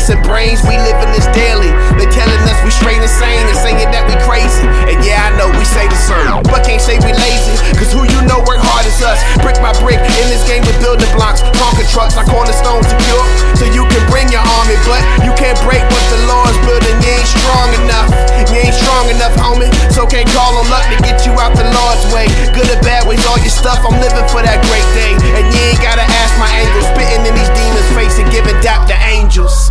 missing brains, we living this daily. They telling us we straight insane and saying that we crazy. And yeah, I know we say the same, but can't say we lazy, cause who you know work hard as us. Brick by brick, in this game with building blocks, Tonka trucks, our cornerstone secure, so you can bring your army, but you can't break what the Lord's building. You ain't strong enough, you ain't strong enough, homie, so can't call on luck to get you out the Lord's way. Good or bad ways, all your stuff, I'm living for that great day. And you ain't gotta ask my angels, spitting in these demons' face and giving dap to angels.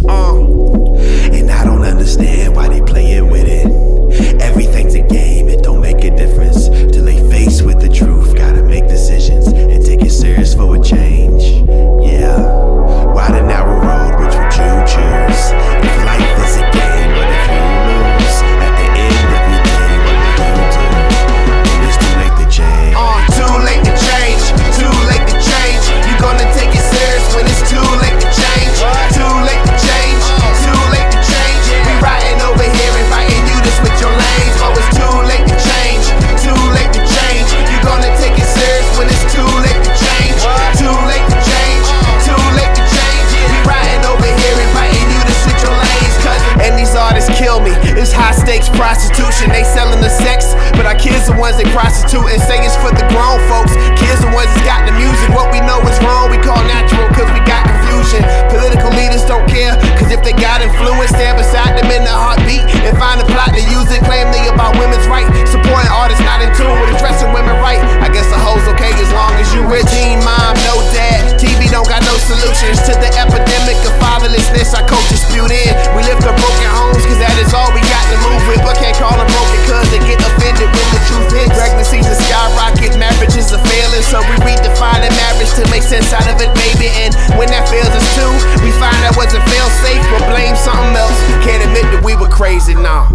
And I don't understand why they playing with it. Everything's a game, it don't make a difference till they face with the truth. Gotta make decisions and take it serious for a change. Yeah, why the narrow road, which would you choose? If life is a game, what if you lose? At the end of your day, what will you do? When it's too late to change. Too late to change, too late to change. You gonna take it serious when it's too late to change. Too late to change, too late to change. We riding over here inviting you to switch your lanes. Oh, it's too late to change, too late to change. You gonna take it serious when it's too late to change. Too late to change, too late to change. We riding over here inviting you to switch your lanes, cousin. And these artists kill me, it's high stakes prostitution. They selling the sex, but our kids the ones they prostitute and say it's for the grown folks. Kids the ones that's got the music. What we know is wrong, we call natural cause we got confusion. Political leaders don't care, cause if they got influence, stand beside them in the heartbeat and find a plot to use it. Claim they about women's rights, supporting artists not in tune with addressing women right. I guess a hoe's okay as long as you rich. Teen mom, no dad, TV don't got no solutions to the epidemic of fatherlessness our culture spewed in. We live for broken homes cause that is all we got to move with, but can't call them broken cause they get offended when the truth hits. Pregnancies are skyrocket, marriages are failing, so we redefining marriage to make sense out of it, maybe. And when that fails us too, we find that wasn't fail safe, but blame something else. Can't admit that we were crazy, nah.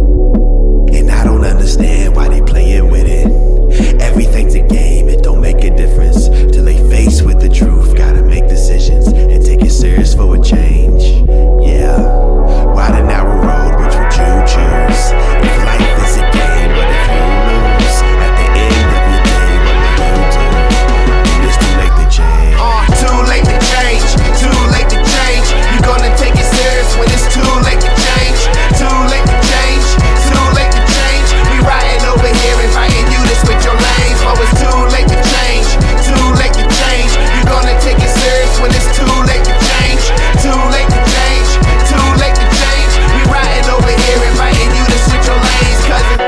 And I don't understand why they playing with it. Everything's a game, it don't make a difference till they face with the truth. Gotta make decisions and take it serious for a change. Yeah, why the narrow road, which would you choose? If life is a game, what if you lose? At the end of your day, what will you do? When it's too late to change. Too late to change, too late to change. You gonna take it serious when it's too late to change. Too late to change, too late to change. We riding over here inviting you to switch your lanes. Oh, it's too late to change, too late to change. You gonna take it serious when it's too late to change. Too late to change, too late to change. We riding over here inviting you to switch your lanes, cousin.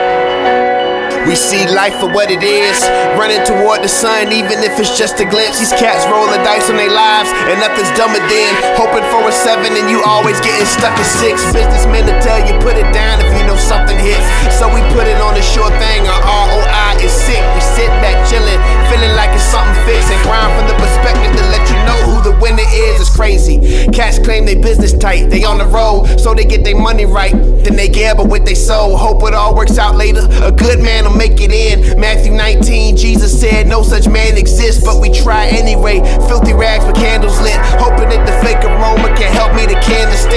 We see life for what it is, running toward the sun, even if it's just a glimpse. These cats roll the dice on their lives, and nothing's dumber than hoping for a 7 and you always getting stuck at 6. Businessmen to tell you put it down if you know something hits, so we put it on a sure thing. Our ROI is sick. We sit back chilling, feeling like it's something fixed, and grind from the perspective to let you know who the winner is. It's crazy. Cats claim they business tight, they on the road, so they get their money right, then they gamble with their soul. Hope it all works out later. A good man will make it in. Matthew 19, Jesus said no such man exists, but we try anyway. Filthy rags with candles lit, hoping that the fake aroma can help me to candlestick.